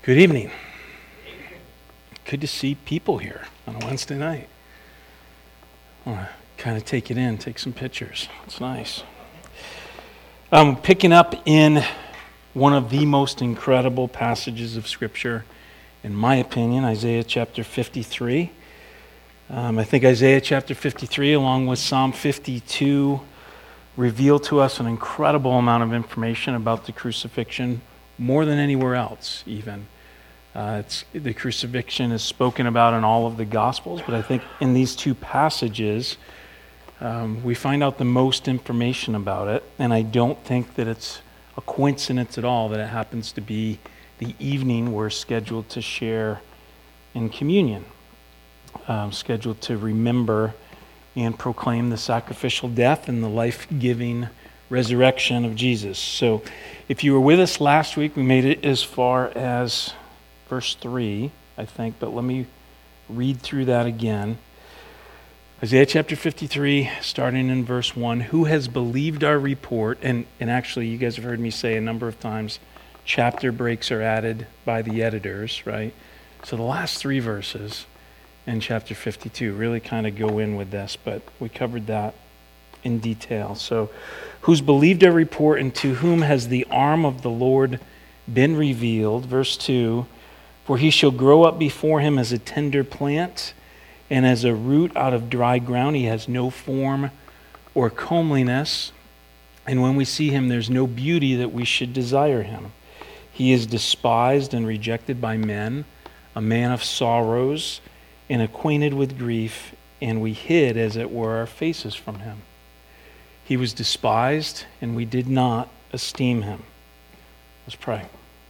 Good evening. Good to see people here on a Wednesday night. I want to kind of take it in, take some pictures. It's nice. I'm picking up in one of the most incredible passages of Scripture, in my opinion, Isaiah chapter 53. I think Isaiah chapter 53, along with Psalm 52, reveal to us an incredible amount of information about the crucifixion, more than anywhere else, even. The crucifixion is spoken about in all of the Gospels, but I think in these two passages, we find out the most information about it, and I don't think that it's a coincidence at all that it happens to be the evening we're scheduled to share in communion, scheduled to remember and proclaim the sacrificial death and the life-giving resurrection of Jesus. So if you were with us last week, we made it as far as verse 3, I think, but let me read through that again. Isaiah chapter 53, starting in verse 1, who has believed our report? And actually, you guys have heard me say a number of times, chapter breaks are added by the editors, right? So the last three verses in chapter 52 really kind of go in with this, but we covered that in detail. So, who's believed our report, and to whom has the arm of the Lord been revealed? Verse 2, for he shall grow up before him as a tender plant, and as a root out of dry ground. He has no form or comeliness, and when we see him, there's no beauty that we should desire him. He is despised and rejected by men, a man of sorrows, and acquainted with grief, and we hid, as it were, our faces from him. He was despised, and we did not esteem him. Let's pray.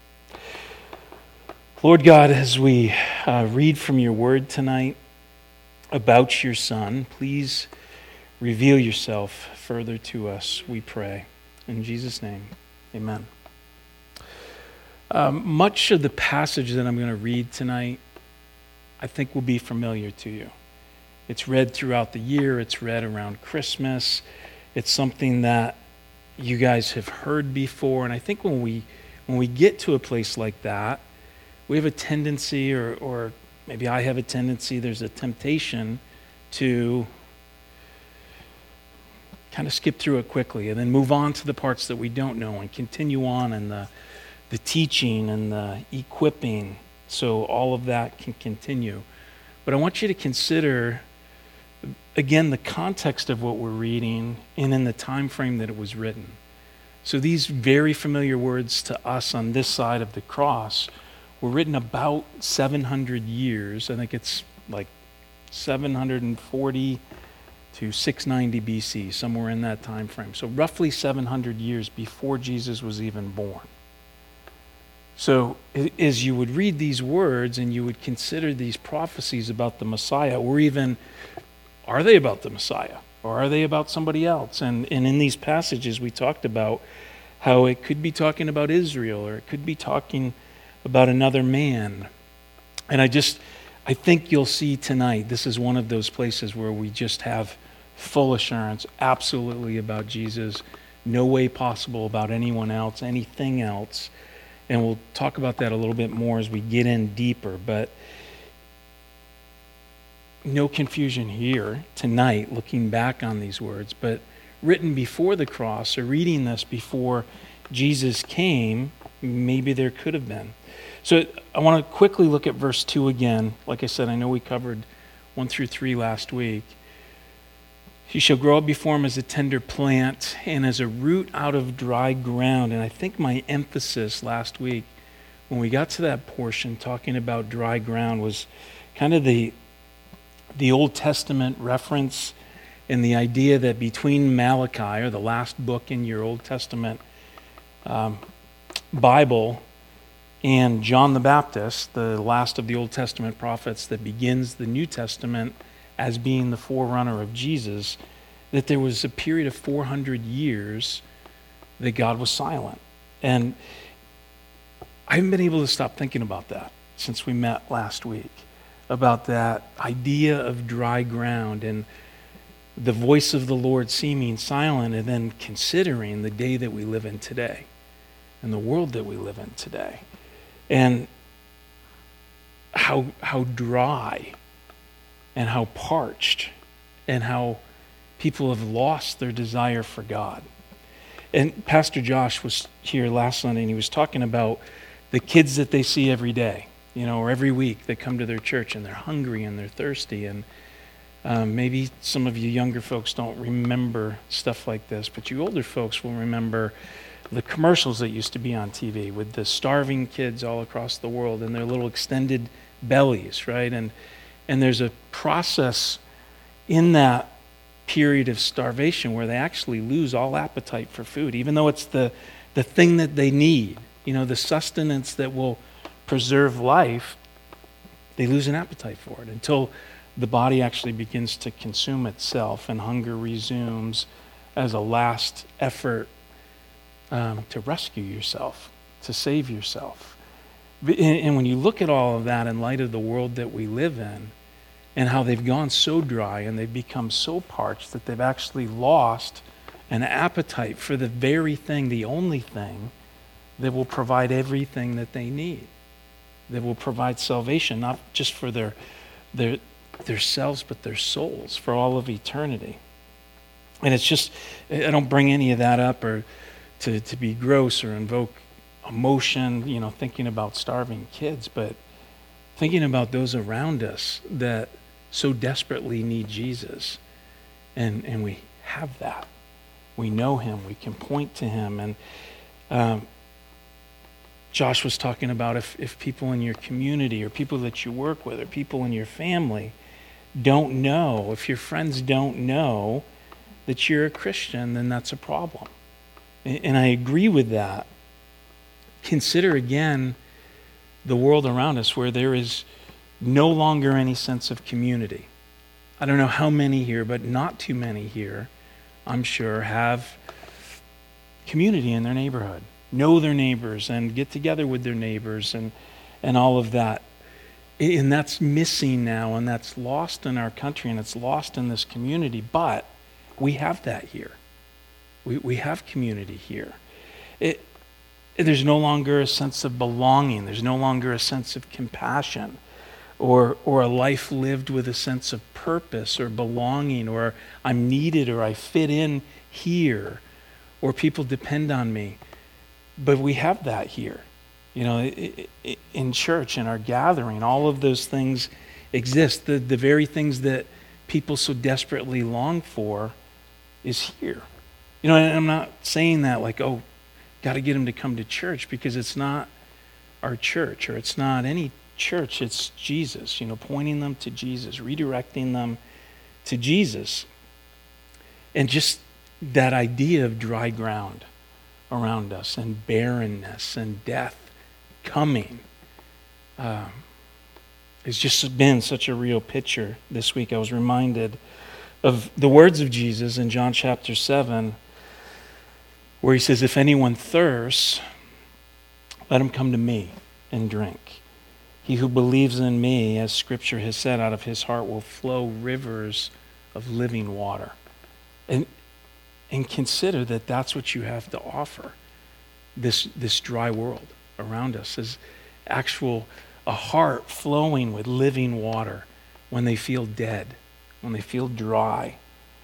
Lord God, as we read from your word tonight about your Son, please reveal yourself further to us, we pray. In Jesus' name, amen. Much of the passage that I'm going to read tonight, I think will be familiar to you. It's read throughout the year. It's read around Christmas. It's something that you guys have heard before. And I think when we get to a place like that, we have a tendency, or maybe I have a tendency, there's a temptation to kind of skip through it quickly and then move on to the parts that we don't know and continue on in the teaching and the equipping so all of that can continue. But I want you to consider, again, the context of what we're reading and in the time frame that it was written. So these very familiar words to us on this side of the cross were written about 700 years. I think it's like 740 to 690 BC, somewhere in that time frame. So roughly 700 years before Jesus was even born. So as you would read these words and you would consider these prophecies about the Messiah, or even, are they about the Messiah? Or are they about somebody else? And in these passages we talked about how it could be talking about Israel, or it could be talking about another man. And I think you'll see tonight, this is one of those places where we just have full assurance, absolutely about Jesus, no way possible about anyone else, anything else. And we'll talk about that a little bit more as we get in deeper. But no confusion here tonight, looking back on these words, but written before the cross, or reading this before Jesus came, maybe there could have been. So I want to quickly look at verse 2 again. Like I said, I know we covered 1 through 3 last week. He shall grow up before him as a tender plant and as a root out of dry ground. And I think my emphasis last week, when we got to that portion talking about dry ground, was kind of the Old Testament reference and the idea that between Malachi, or the last book in your Old Testament Bible, and John the Baptist, the last of the Old Testament prophets that begins the New Testament as being the forerunner of Jesus, that there was a period of 400 years that God was silent. And I haven't been able to stop thinking about that since we met last week, about that idea of dry ground and the voice of the Lord seeming silent, and then considering the day that we live in today and the world that we live in today. And how dry and how parched and how people have lost their desire for God. And Pastor Josh was here last Sunday, and he was talking about the kids that they see every day, or every week they come to their church, and they're hungry and they're thirsty. And maybe some of you younger folks don't remember stuff like this, but you older folks will remember the commercials that used to be on TV with the starving kids all across the world and their little extended bellies, right? And there's a process in that period of starvation where they actually lose all appetite for food, even though it's the thing that they need, the sustenance that will preserve life. They lose an appetite for it until the body actually begins to consume itself, and hunger resumes as a last effort to rescue yourself, to save yourself. And when you look at all of that in light of the world that we live in, and how they've gone so dry and they've become so parched that they've actually lost an appetite for the very thing, the only thing that will provide everything that they need, that will provide salvation, not just for their selves, but their souls for all of eternity. And it's just, I don't bring any of that up or to be gross or invoke emotion, thinking about starving kids, but thinking about those around us that so desperately need Jesus. And we have that. We know him. We can point to him. And Josh was talking about if people in your community or people that you work with or people in your family don't know, if your friends don't know that you're a Christian, then that's a problem. And I agree with that. Consider again the world around us where there is no longer any sense of community. I don't know how many here, but not too many here, I'm sure, have community in their neighborhood, know their neighbors and get together with their neighbors and all of that. And that's missing now, and that's lost in our country, and it's lost in this community, but we have that here. We have community here. There's no longer a sense of belonging. There's no longer a sense of compassion or a life lived with a sense of purpose or belonging, or I'm needed, or I fit in here, or people depend on me. But we have that here. In church, in our gathering, all of those things exist. The very things that people so desperately long for is here. And I'm not saying that like, oh, got to get them to come to church, because it's not our church, or it's not any church. It's Jesus, pointing them to Jesus, redirecting them to Jesus. And just that idea of dry ground around us, and barrenness and death coming. It's just been such a real picture this week. I was reminded of the words of Jesus in John chapter 7, where he says, if anyone thirsts, let him come to me and drink. He who believes in me, as Scripture has said, out of his heart will flow rivers of living water. And consider that that's what you have to offer. This dry world around us is a heart flowing with living water when they feel dead, when they feel dry.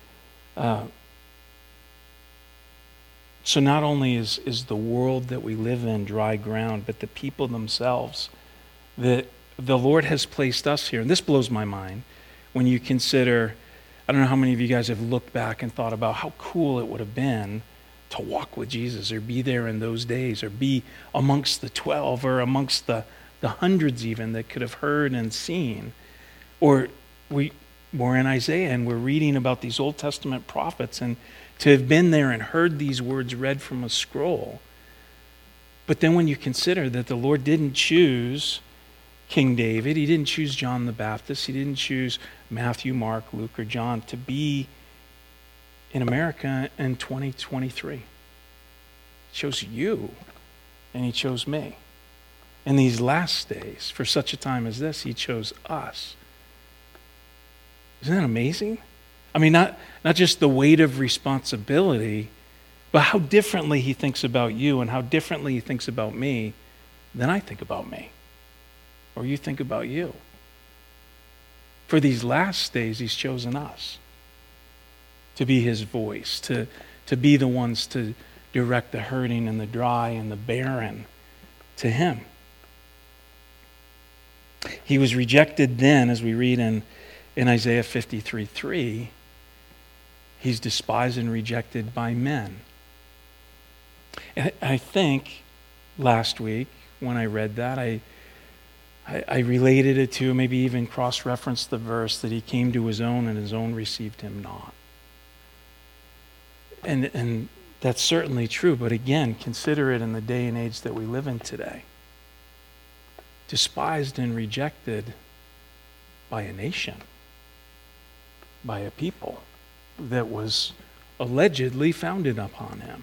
So not only is the world that we live in dry ground, but the people themselves that the Lord has placed us here. And this blows my mind when you consider, I don't know how many of you guys have looked back and thought about how cool it would have been to walk with Jesus, or be there in those days, or be amongst the 12, or amongst the hundreds even that could have heard and seen. Or we're in Isaiah and we're reading about these Old Testament prophets, and to have been there and heard these words read from a scroll. But then when you consider that the Lord didn't choose King David, he didn't choose John the Baptist, he didn't choose Matthew, Mark, Luke, or John to be in America in 2023. He chose you, and he chose me. In these last days, for such a time as this, he chose us. Isn't that amazing? I mean, not just the weight of responsibility, but how differently he thinks about you and how differently he thinks about me than I think about me. or you think about you. For these last days, he's chosen us to be his voice, to be the ones to direct the hurting and the dry and the barren to him. He was rejected then, as we read in Isaiah 53:3. He's despised and rejected by men. And I think last week when I read that, I related it to, maybe even cross-referenced the verse that he came to his own and his own received him not. And that's certainly true, but again, consider it in the day and age that we live in today. Despised and rejected by a nation, by a people that was allegedly founded upon him.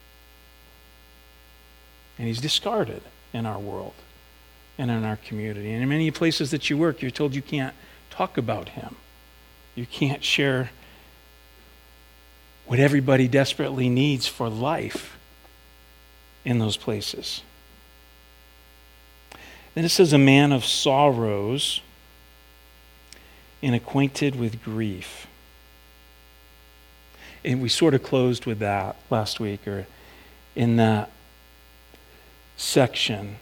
And he's discarded in our world and in our community. And in many places that you work, you're told you can't talk about him. You can't share what everybody desperately needs for life in those places. Then it says, a man of sorrows and acquainted with grief. And we sort of closed with that last week, or in that section.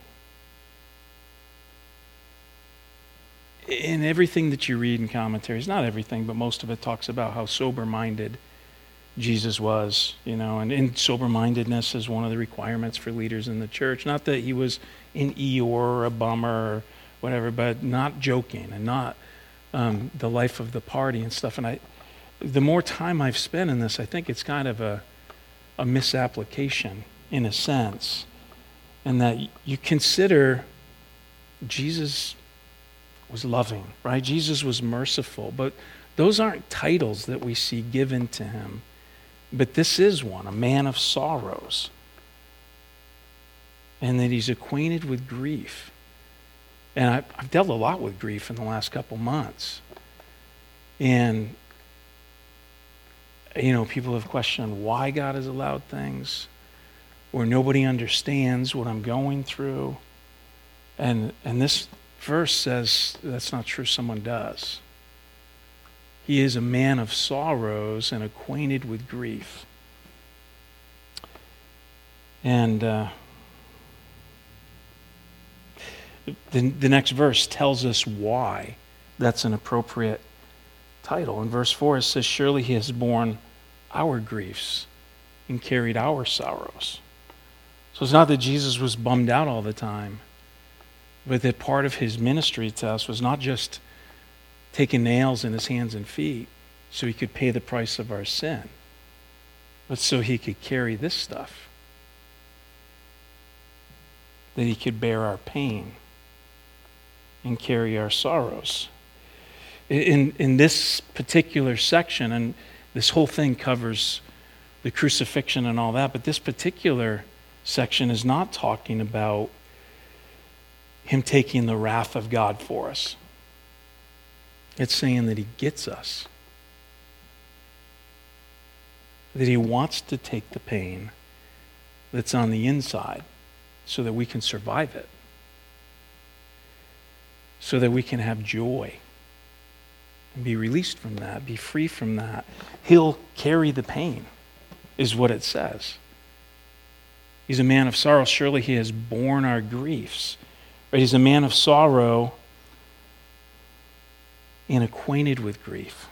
In everything that you read in commentaries, not everything, but most of it talks about how sober-minded Jesus was, and sober-mindedness is one of the requirements for leaders in the church. Not that he was an Eeyore or a bummer or whatever, but not joking and not the life of the party and stuff. And the more time I've spent in this, I think it's kind of a misapplication in a sense, and that you consider Jesus was loving, right? Jesus was merciful, but those aren't titles that we see given to him. But this is one, a man of sorrows, and that he's acquainted with grief. And I've dealt a lot with grief in the last couple months. And, people have questioned why God has allowed things, or nobody understands what I'm going through. And this verse says that's not true, someone does. He is a man of sorrows and acquainted with grief. And the next verse tells us why that's an appropriate title. In verse 4 it says, surely he has borne our griefs and carried our sorrows. So it's not that Jesus was bummed out all the time, but that part of his ministry to us was not just taking nails in his hands and feet so he could pay the price of our sin, but so he could carry this stuff, that he could bear our pain and carry our sorrows. In this particular section, and this whole thing covers the crucifixion and all that, but this particular section is not talking about him taking the wrath of God for us. It's saying that he gets us. That he wants to take the pain that's on the inside so that we can survive it. So that we can have joy and be released from that, be free from that. He'll carry the pain, is what it says. He's a man of sorrow. Surely he has borne our griefs. Right? He's a man of sorrow and acquainted with grief.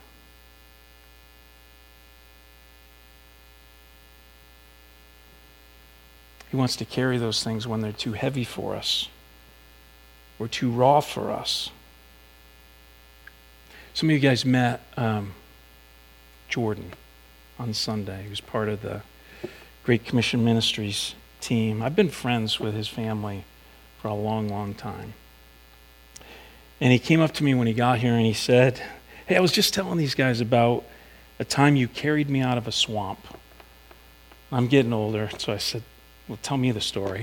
He wants to carry those things when they're too heavy for us or too raw for us. Some of you guys met Jordan on Sunday. He was part of the Great Commission Ministries team. I've been friends with his family for a long, long time. And he came up to me when he got here and he said, hey, I was just telling these guys about a time you carried me out of a swamp. I'm getting older, so I said, well, tell me the story.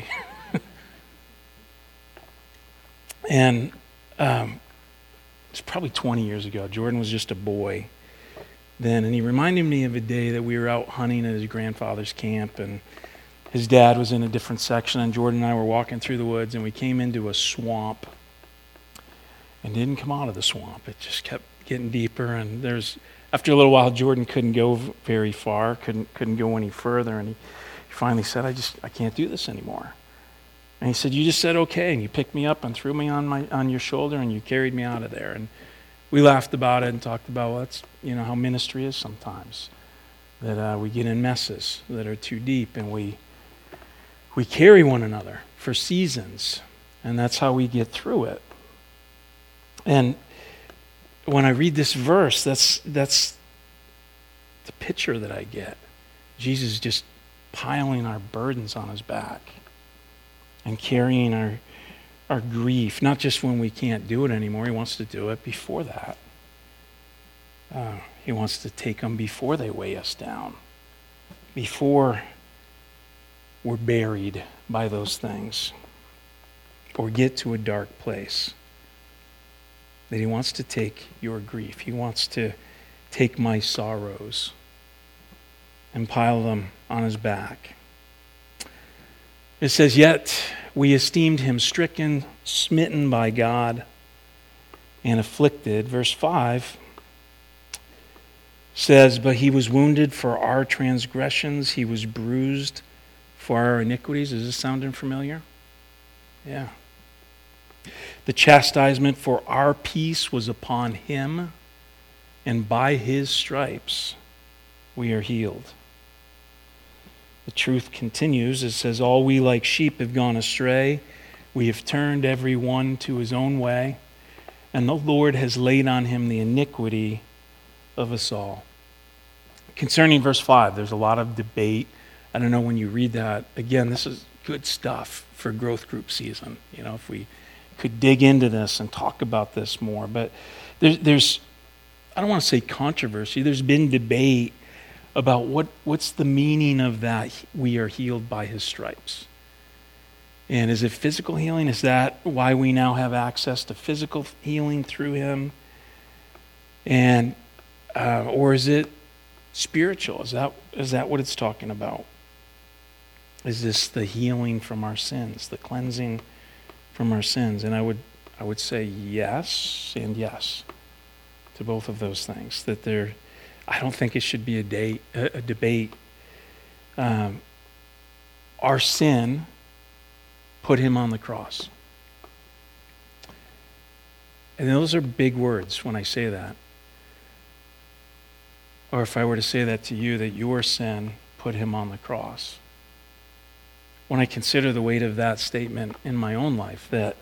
And it's probably 20 years ago. Jordan was just a boy then, and he reminded me of a day that we were out hunting at his grandfather's camp, and his dad was in a different section, and Jordan and I were walking through the woods, and we came into a swamp. and didn't come out of the swamp. It just kept getting deeper, and after a little while, Jordan couldn't go very far, couldn't go any further, and he finally said, I can't do this anymore. And he said, you just said okay, and you picked me up and threw me on your shoulder, and you carried me out of there. And we laughed about it and talked about, well, that's how ministry is sometimes, that we get in messes that are too deep, and we carry one another for seasons, and that's how we get through it. And when I read this verse, that's the picture that I get. Jesus just piling our burdens on his back and carrying our grief, not just when we can't do it anymore. He wants to do it before that. He wants to take them before they weigh us down, before we're buried by those things or get to a dark place. That he wants to take your grief. He wants to take my sorrows and pile them on his back. It says, yet we esteemed him stricken, smitten by God, and afflicted. Verse 5 says, but he was wounded for our transgressions, he was bruised for our iniquities. Is this sounding familiar? Yeah. The chastisement for our peace was upon him, and by his stripes we are healed. The truth continues. It says, all we like sheep have gone astray. We have turned every one to his own way, and the Lord has laid on him the iniquity of us all. Concerning verse 5, there's a lot of debate. I don't know when you read that. Again, this is good stuff for growth group season. If we could dig into this and talk about this more. But there's I don't want to say controversy. There's been debate about what's the meaning of that we are healed by his stripes. And is it physical healing? Is that why we now have access to physical healing through him? And or is it spiritual? Is that what it's talking about? Is this the healing from our sins, the cleansing from our sins? And I would say yes and yes to both of those things. That I don't think it should be a debate. Our sin put him on the cross. And those are big words when I say that. Or if I were to say that to you, that your sin put him on the cross. When I consider the weight of that statement in my own life, that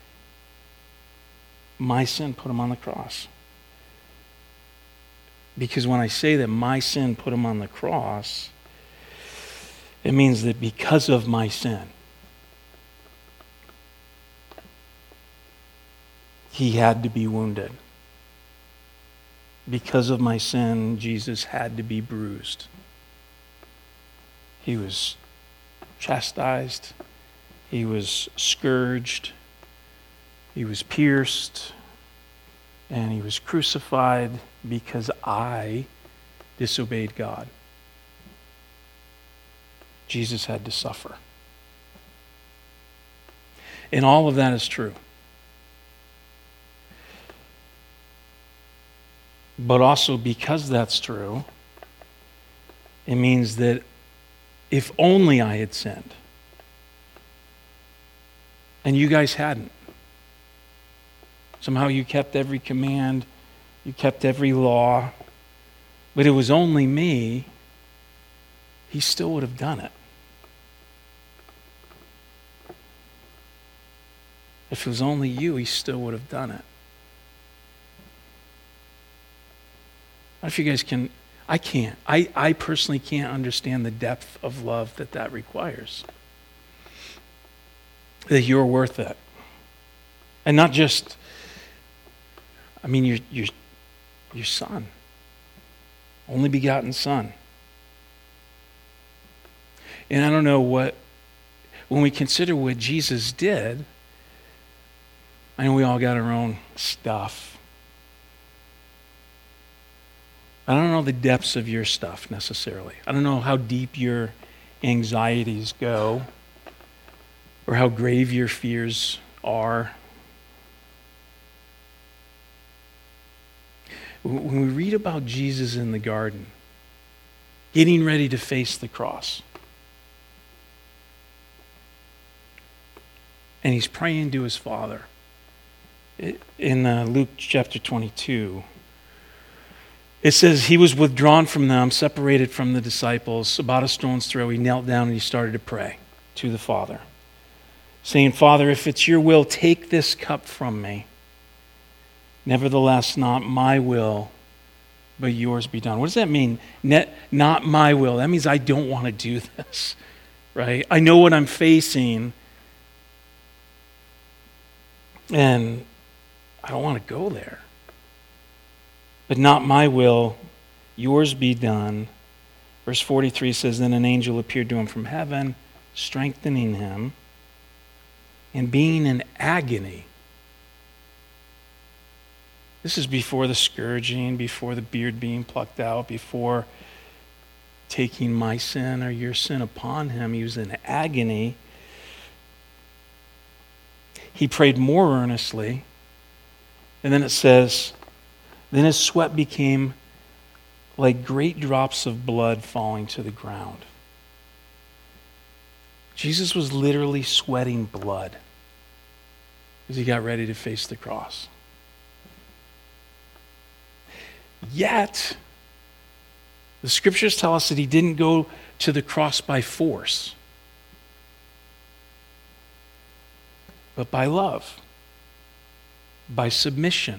my sin put him on the cross. Because when I say that my sin put him on the cross, it means that because of my sin, he had to be wounded. Because of my sin, Jesus had to be bruised. He was chastised. He was scourged. He was pierced. And he was crucified because I disobeyed God. Jesus had to suffer. And all of that is true. But also because that's true, it means that if only I had sinned, and you guys hadn't, somehow you kept every command, you kept every law, but it was only me, he still would have done it. If it was only you, he still would have done it. I don't know if you guys can. I can't. I personally can't understand the depth of love that requires. That you're worth it. And not just, your son. Only begotten son. And I don't know when we consider what Jesus did, I know we all got our own stuff. I don't know the depths of your stuff necessarily. I don't know how deep your anxieties go or how grave your fears are. When we read about Jesus in the garden, getting ready to face the cross, and he's praying to his Father. In Luke chapter 22, it says, he was withdrawn from them, separated from the disciples. About a stone's throw, he knelt down and he started to pray to the Father, saying, Father, if it's your will, take this cup from me. Nevertheless, not my will, but yours be done. What does that mean? Not my will. That means I don't want to do this, right? I know what I'm facing, and I don't want to go there. But not my will, yours be done. Verse 43 says, then an angel appeared to him from heaven, strengthening him, and being in agony. This is before the scourging, before the beard being plucked out, before taking my sin or your sin upon him. He was in agony. He prayed more earnestly. And then it says, then his sweat became like great drops of blood falling to the ground. Jesus was literally sweating blood as he got ready to face the cross. Yet, the scriptures tell us that he didn't go to the cross by force, but by love, by submission.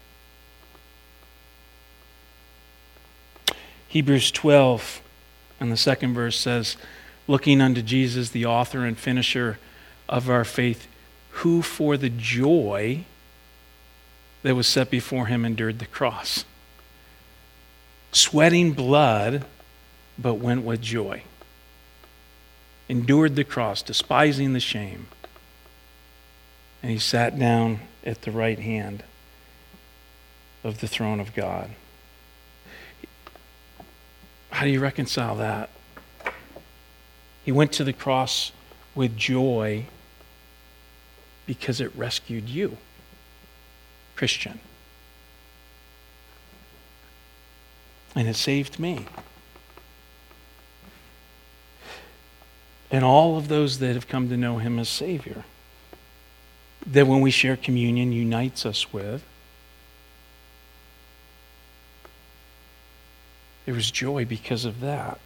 Hebrews 12 and the second verse says, looking unto Jesus, the author and finisher of our faith, who for the joy that was set before him endured the cross. Sweating blood, but went with joy. Endured the cross, despising the shame. And he sat down at the right hand of the throne of God. How do you reconcile that? He went to the cross with joy because it rescued you, Christian. And it saved me. And all of those that have come to know him as Savior, that when we share communion unites us with. There was joy because of that.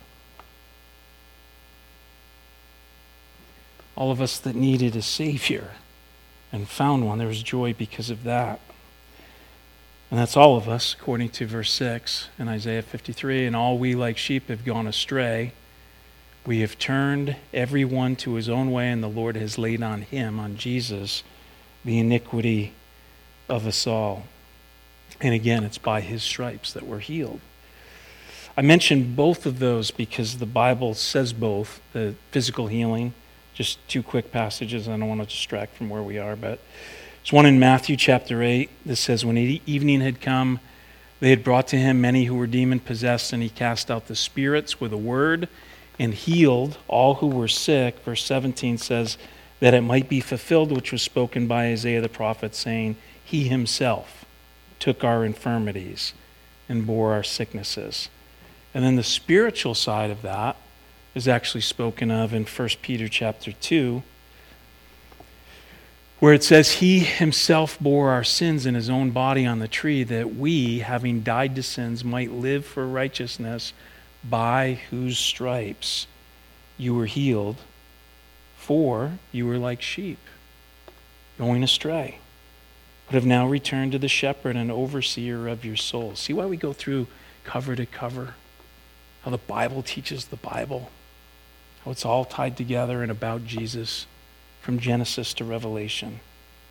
All of us that needed a Savior and found one, there was joy because of that. And that's all of us, according to verse 6 in Isaiah 53. And all we like sheep have gone astray. We have turned every one to his own way, and the Lord has laid on him, on Jesus, the iniquity of us all. And again, it's by his stripes that we're healed. I mentioned both of those because the Bible says both, the physical healing. Just two quick passages. I don't want to distract from where we are, but there's one in Matthew chapter 8 that says, when evening had come, they had brought to him many who were demon-possessed, and he cast out the spirits with a word and healed all who were sick. Verse 17 says, that it might be fulfilled which was spoken by Isaiah the prophet, saying, he himself took our infirmities and bore our sicknesses. And then the spiritual side of that is actually spoken of in 1 Peter chapter 2, where it says, he himself bore our sins in his own body on the tree, that we, having died to sins, might live for righteousness, by whose stripes you were healed. For you were like sheep, going astray, but have now returned to the shepherd and overseer of your souls. See why we go through cover to cover? How the Bible teaches the Bible. How it's all tied together and about Jesus from Genesis to Revelation.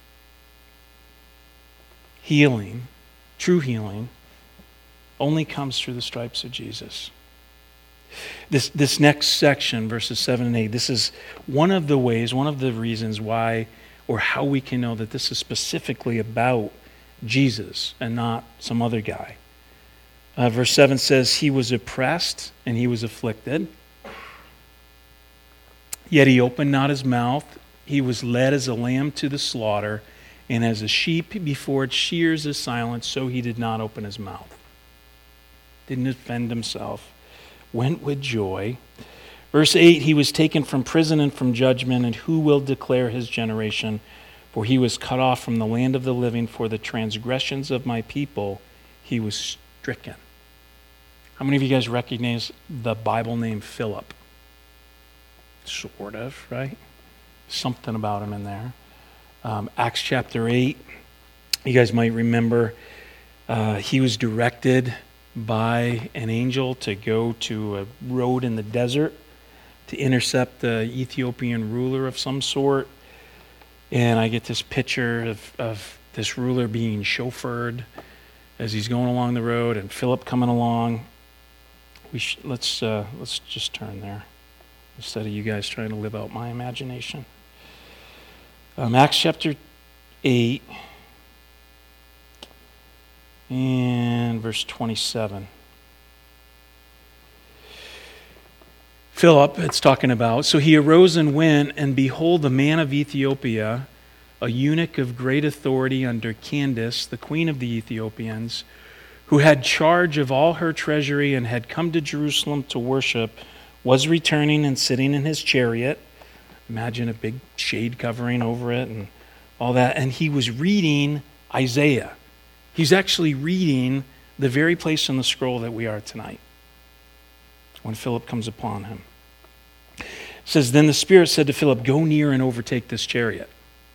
Healing, true healing, only comes through the stripes of Jesus. This next section, verses 7 and 8, this is one of the ways, one of the reasons why, or how we can know that this is specifically about Jesus and not some other guy. Verse 7 says, he was oppressed and he was afflicted, yet he opened not his mouth. He was led as a lamb to the slaughter, And as a sheep before its shears is silent, so he did not open his mouth. Didn't defend himself. Went with joy. Verse 8, he was taken from prison and from judgment, and who will declare his generation? For he was cut off from the land of the living. For the transgressions of my people he was stricken. How many of you guys recognize the Bible name Philip? Sort of, right? Something about him in there. Acts chapter 8, you guys might remember he was directed by an angel to go to a road in the desert to intercept the Ethiopian ruler of some sort. And I get this picture of this ruler being chauffeured as he's going along the road, and Philip coming along. Let's just turn there instead of you guys trying to live out my imagination. Acts chapter 8 and verse 27. Philip, it's talking about, so he arose and went, and behold, the man of Ethiopia, a eunuch of great authority under Candace, the queen of the Ethiopians, who had charge of all her treasury and had come to Jerusalem to worship, was returning and sitting in his chariot. Imagine a big shade covering over it and all that. And he was reading Isaiah. He's actually reading the very place in the scroll that we are tonight when Philip comes upon him. It says, then the Spirit said to Philip, go near and overtake this chariot.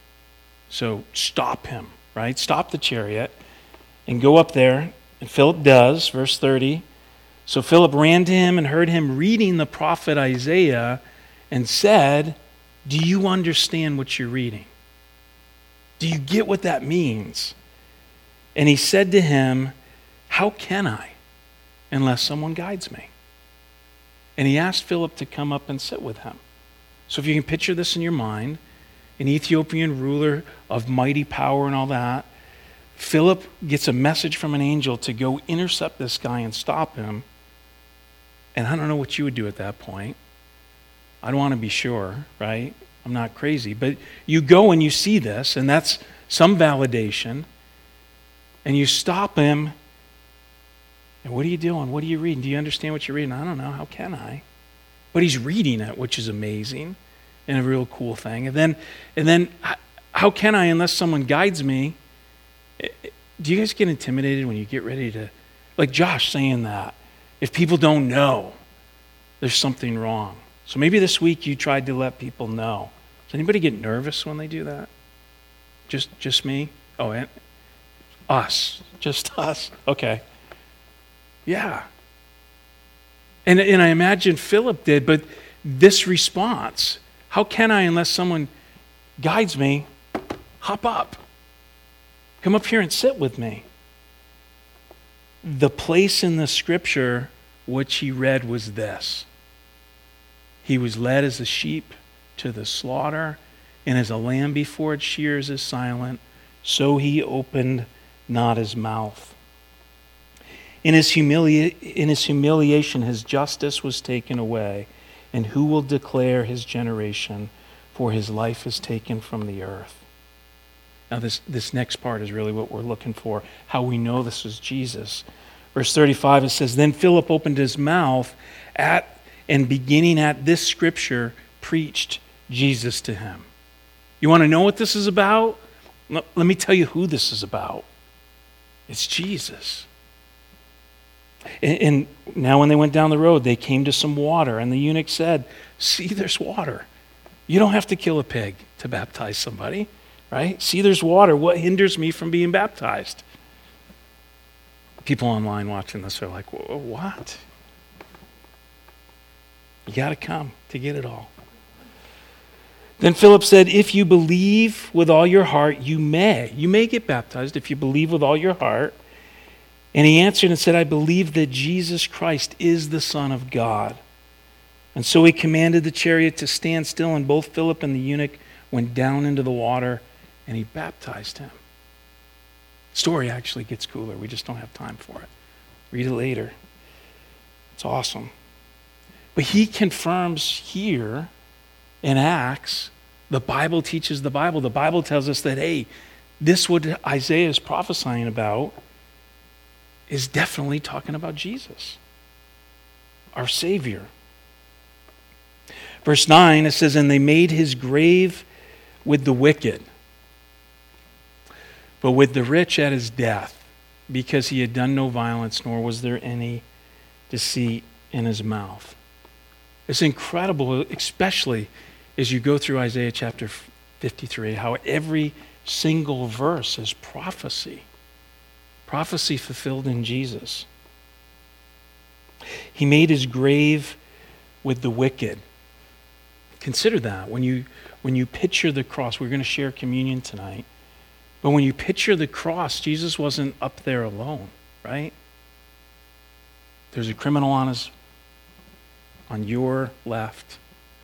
So stop him, right? Stop the chariot and go up there. And Philip does, verse 30. So Philip ran to him and heard him reading the prophet Isaiah and said, do you understand what you're reading? Do you get what that means? And he said to him, how can I unless someone guides me? And he asked Philip to come up and sit with him. So if you can picture this in your mind, an Ethiopian ruler of mighty power and all that, Philip gets a message from an angel to go intercept this guy and stop him. And I don't know what you would do at that point. I'd want to be sure, right? I'm not crazy. But you go and you see this, and that's some validation. And you stop him. And what are you doing? What are you reading? Do you understand what you're reading? I don't know. How can I? But he's reading it, which is amazing and a real cool thing. And then how can I unless someone guides me? Do you guys get intimidated when you get ready to, like Josh saying that, if people don't know, there's something wrong. So maybe this week you tried to let people know. Does anybody get nervous when they do that? Just me? Oh, and us. Just us. Okay. Yeah. And I imagine Philip did, but this response, how can I unless someone guides me? Hop up. Come up here and sit with me. The place in the scripture which he read was this. He was led as a sheep to the slaughter, and as a lamb before its shears is silent, so he opened not his mouth. In his humiliation, his justice was taken away, and who will declare his generation? For his life is taken from the earth. Now this next part is really what we're looking for, how we know this is Jesus. Verse 35, it says, then Philip opened his mouth and beginning at this scripture, preached Jesus to him. You want to know what this is about? Let me tell you who this is about. It's Jesus. And now when they went down the road, they came to some water, and the eunuch said, see, there's water. You don't have to kill a pig to baptize somebody, right? See, there's water. What hinders me from being baptized? People online watching this are like, what? You got to come to get it all. Then Philip said, if you believe with all your heart, you may get baptized if you believe with all your heart. And he answered and said, I believe that Jesus Christ is the Son of God. And so he commanded the chariot to stand still, and both Philip and the eunuch went down into the water, and he baptized him. The story actually gets cooler. We just don't have time for it. Read it later. It's awesome. But he confirms here in Acts, the Bible teaches the Bible. The Bible tells us that, hey, this, what Isaiah is prophesying about, is definitely talking about Jesus, our Savior. Verse 9, it says, and they made his grave with the wicked, but with the rich at his death, because he had done no violence, nor was there any deceit in his mouth. It's incredible, especially as you go through Isaiah chapter 53, how every single verse is prophecy. Prophecy fulfilled in Jesus. He made his grave with the wicked. Consider that. When you picture the cross, we're going to share communion tonight, but when you picture the cross, Jesus wasn't up there alone, right? There's a criminal on your left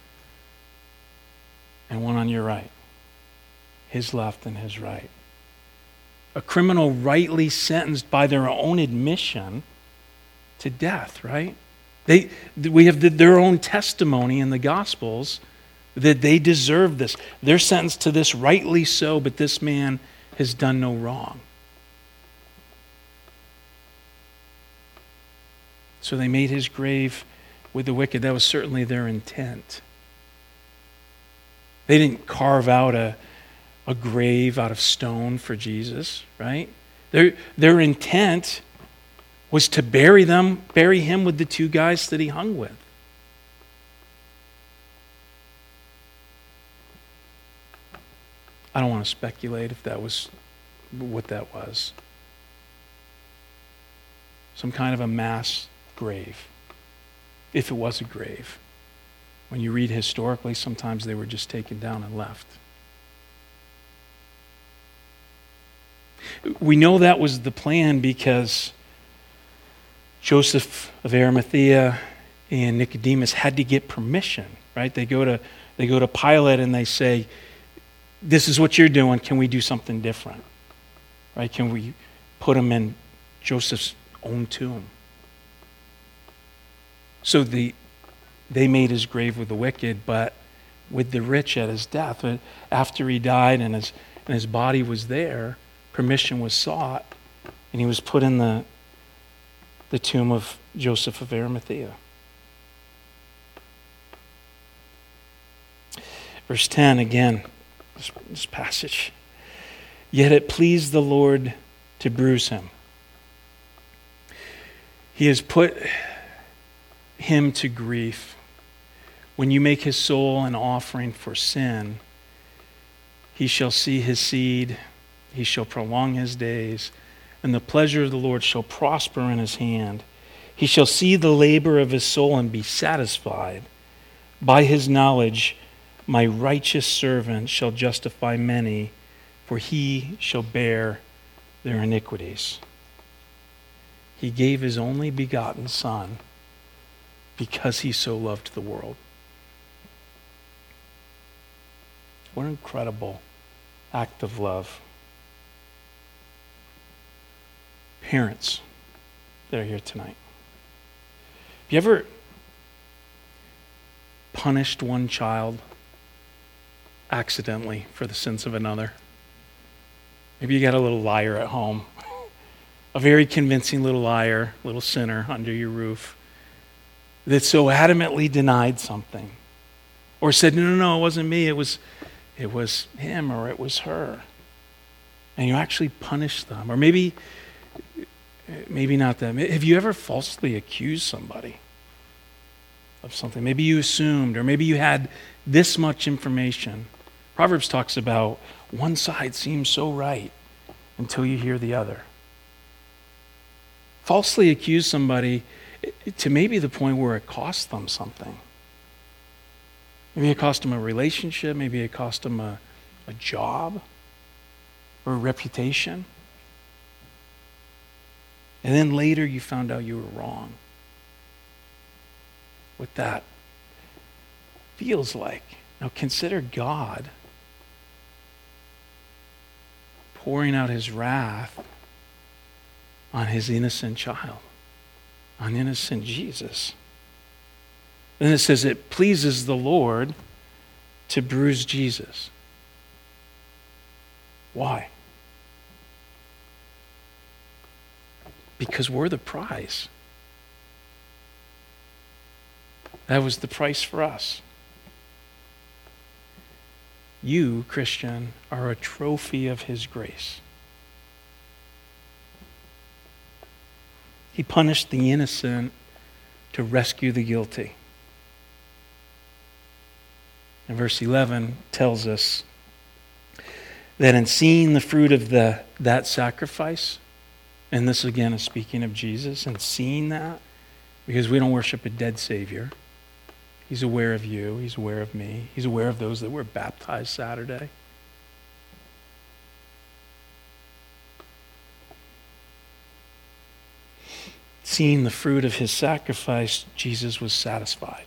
and one on your right. His left and his right. A criminal rightly sentenced by their own admission to death, right? We have their own testimony in the Gospels that they deserve this. They're sentenced to this rightly so, but this man has done no wrong. So they made his grave with the wicked. That was certainly their intent. They didn't carve out a grave out of stone for Jesus, right? Their intent was to bury him with the two guys that he hung with. I don't want to speculate if that was what that was. Some kind of a mass grave, if it was a grave. When you read historically, sometimes they were just taken down and left. We know that was the plan because Joseph of Arimathea and Nicodemus had to get permission, right? They go to Pilate and they say, this is what you're doing. Can we do something different? Right? Can we put him in Joseph's own tomb? So they made his grave with the wicked, but with the rich at his death. After he died and his body was there, permission was sought, and he was put in the tomb of Joseph of Arimathea. Verse 10 again. This passage. Yet it pleased the Lord to bruise him. He has put him to grief. When you make his soul an offering for sin, he shall see his seed, he shall prolong his days, and the pleasure of the Lord shall prosper in his hand. He shall see the labor of his soul and be satisfied. By his knowledge, my righteous servant shall justify many, for he shall bear their iniquities. He gave his only begotten Son because he so loved the world. What an incredible act of love. Parents that are here tonight, have you ever punished one child accidentally for the sins of another? Maybe you got a little liar at home, a very convincing little liar, little sinner under your roof that so adamantly denied something or said, no, it wasn't me, it was him or it was her. And you actually punish them. Or maybe not them. Have you ever falsely accused somebody of something? Maybe you assumed, or maybe you had this much information. Proverbs talks about one side seems so right until you hear the other. Falsely accuse somebody to maybe the point where it costs them something. Maybe it cost them a relationship, maybe it cost them a job or a reputation. And then later you found out you were wrong. What that feels like. Now consider God pouring out his wrath on his innocent child, on innocent Jesus. Then it says it pleases the Lord to bruise Jesus. Why? because we're the prize. That was the price for us. You, Christian, are a trophy of his grace. He punished the innocent to rescue the guilty. And verse 11 tells us that in seeing the fruit of that sacrifice, and this again is speaking of Jesus, and seeing that, because we don't worship a dead Savior. He's aware of you. He's aware of me. He's aware of those that were baptized Saturday. Seeing the fruit of his sacrifice, Jesus was satisfied.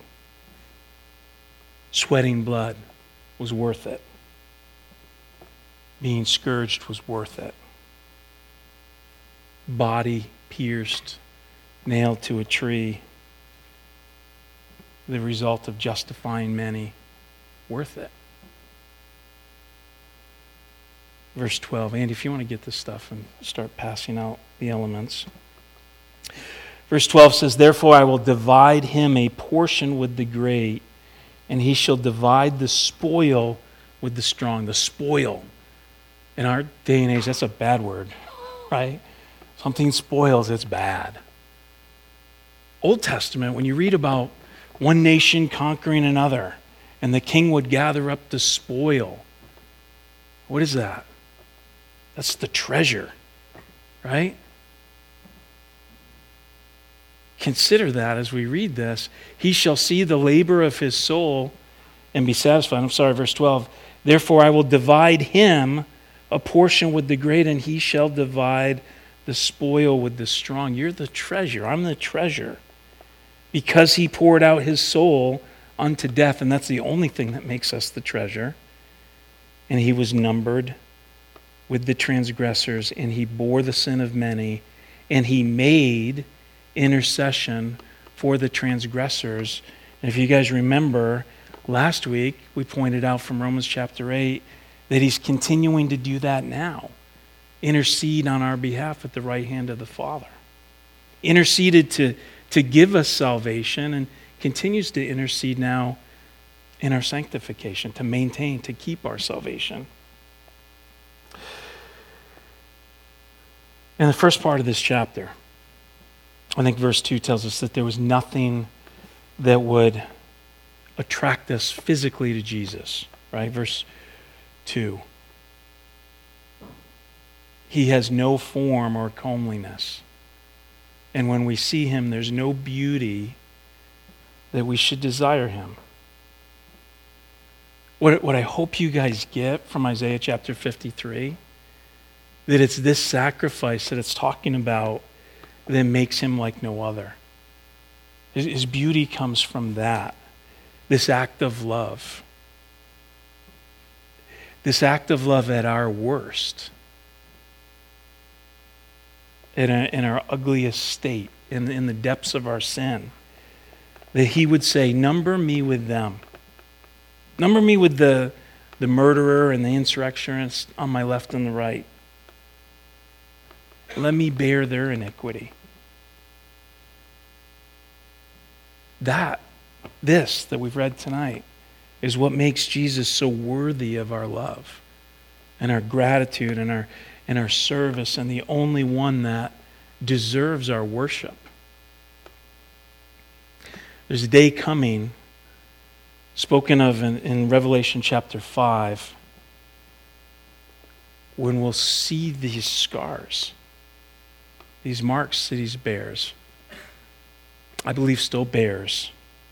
Sweating blood was worth it. Being scourged was worth it. Body pierced, nailed to a tree, the result of justifying many, worth it. Verse 12. Andy, if you want to get this stuff and start passing out the elements. Verse 12 says, therefore I will divide him a portion with the great, and he shall divide the spoil with the strong. The spoil. In our day and age, that's a bad word, right? Something spoils, it's bad. Old Testament, when you read about one nation conquering another, and the king would gather up the spoil. What is that? That's the treasure, right? Consider that as we read this. He shall see the labor of his soul and be satisfied. Verse 12. Therefore I will divide him a portion with the great, and he shall divide the spoil with the strong. You're the treasure. I'm the treasure. Because he poured out his soul unto death, and that's the only thing that makes us the treasure. And he was numbered with the transgressors, and he bore the sin of many, and he made intercession for the transgressors. And if you guys remember, last week we pointed out from Romans chapter 8 that he's continuing to do that now. Intercede on our behalf at the right hand of the Father. Interceded to give us salvation, and continues to intercede now in our sanctification, to maintain, to keep our salvation. In the first part of this chapter, I think verse 2 tells us that there was nothing that would attract us physically to Jesus, right? Verse 2. He has no form or comeliness. And when we see him, there's no beauty that we should desire him. What I hope you guys get from Isaiah chapter 53, that it's this sacrifice that it's talking about that makes him like no other. His beauty comes from that, this act of love. This act of love at our worst. In our ugliest state, in the depths of our sin, that he would say, number me with them. Number me with the murderer and the insurrectionist on my left and the right. Let me bear their iniquity. This that we've read tonight is what makes Jesus so worthy of our love and our gratitude and our service, and the only one that deserves our worship. There's a day coming, spoken of in Revelation chapter 5, when we'll see these scars, these marks that he bears, I believe still bears,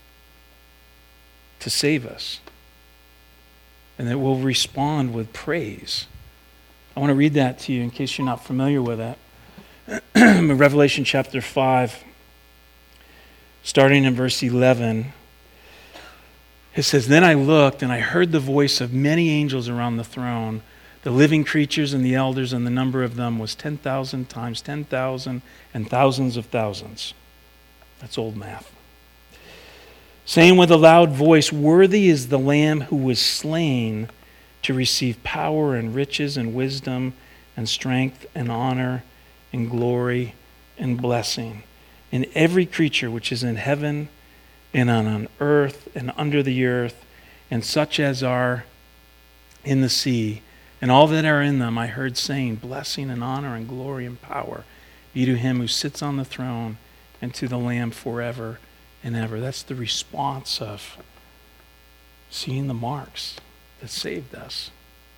to save us. And that we'll respond with praise. I want to read that to you in case you're not familiar with it. Revelation chapter 5, starting in verse 11, it says, then I looked and I heard the voice of many angels around the throne, the living creatures and the elders, and the number of them was 10,000 times 10,000 and thousands of thousands. That's old math. Saying with a loud voice, worthy is the Lamb who was slain to receive power and riches and wisdom and strength and honor and glory and blessing in every creature which is in heaven and on earth and under the earth, and such as are in the sea, and all that are in them. I heard saying, blessing and honor and glory and power be to him who sits on the throne and to the Lamb forever and ever. That's the response of seeing the marks that saved us.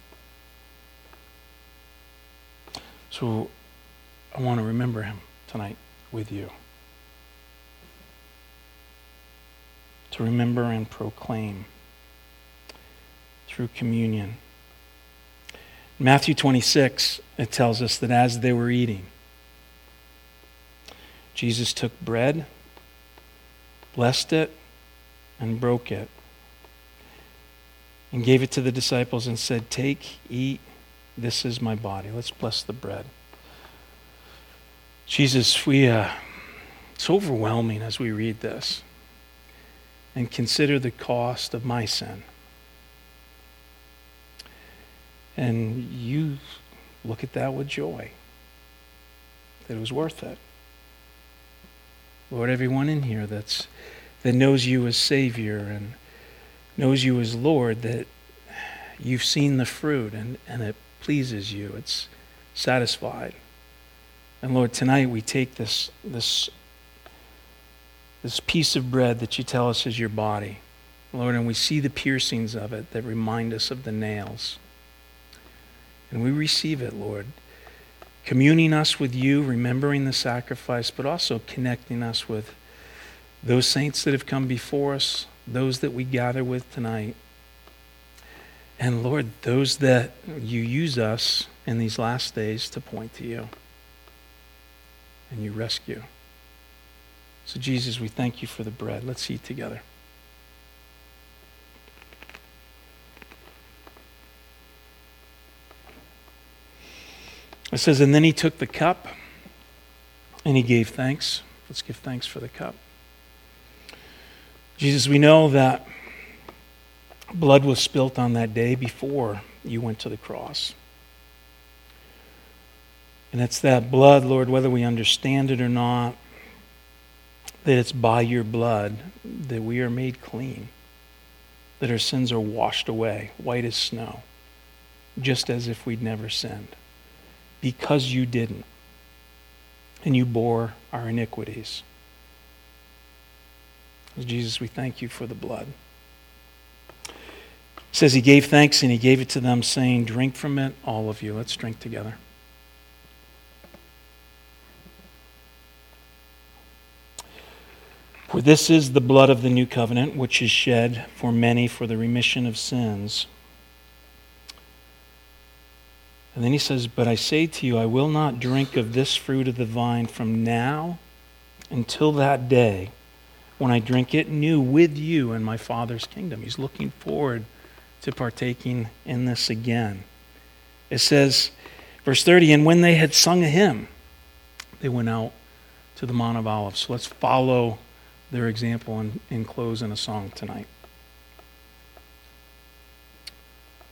So I want to remember him tonight with you. To remember and proclaim through communion. In Matthew 26, it tells us that as they were eating, Jesus took bread, blessed it, and broke it, and gave it to the disciples and said, "Take, eat, this is my body." Let's bless the bread. Jesus, it's overwhelming as we read this and consider the cost of my sin. And you look at that with joy, that it was worth it. Lord, everyone in here that knows you as Savior and knows you as Lord, that you've seen the fruit and it pleases you. It's satisfied. And Lord, tonight we take this piece of bread that you tell us is your body, Lord, and we see the piercings of it that remind us of the nails. And we receive it, Lord, communing us with you, remembering the sacrifice, but also connecting us with those saints that have come before us, those that we gather with tonight. And Lord, those that you use us in these last days to point to you and you rescue. So Jesus, we thank you for the bread. Let's eat together. It says, and then he took the cup and he gave thanks. Let's give thanks for the cup. Jesus, we know that blood was spilt on that day before you went to the cross. And it's that blood, Lord, whether we understand it or not, that it's by your blood that we are made clean, that our sins are washed away, white as snow, just as if we'd never sinned. Because you didn't, and you bore our iniquities. Jesus, we thank you for the blood. It says he gave thanks and he gave it to them, saying, drink from it, all of you. Let's drink together. For this is the blood of the new covenant, which is shed for many for the remission of sins. And then he says, but I say to you, I will not drink of this fruit of the vine from now until that day when I drink it new with you in my Father's kingdom. He's looking forward to partaking in this again. It says, verse 30, and when they had sung a hymn, they went out to the Mount of Olives. So let's follow their example and close in a song tonight.